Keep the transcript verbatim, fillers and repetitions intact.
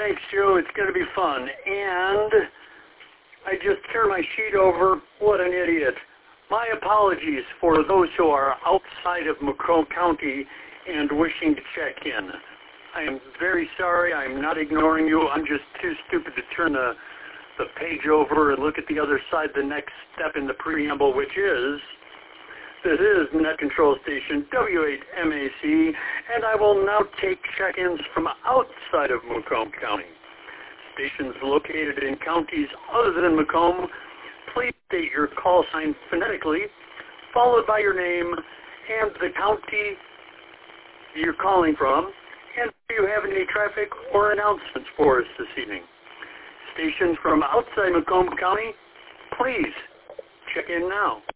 Thanks, Joe. It's going to be fun. And I just turned my sheet over. What an idiot. My apologies for those who are outside of Macomb County and wishing to check in. I am very sorry. I'm not ignoring you. I'm just too stupid to turn the, the page over and look at the other side, the next step in the preamble, which is, this is Net Control Station W eight M A C, and I will now take check-ins from outside of Macomb County. Stations located in counties other than Macomb, please state your call sign phonetically, followed by your name and the county you're calling from, and do you have any traffic or announcements for us this evening? Stations from outside Macomb County, please check in now.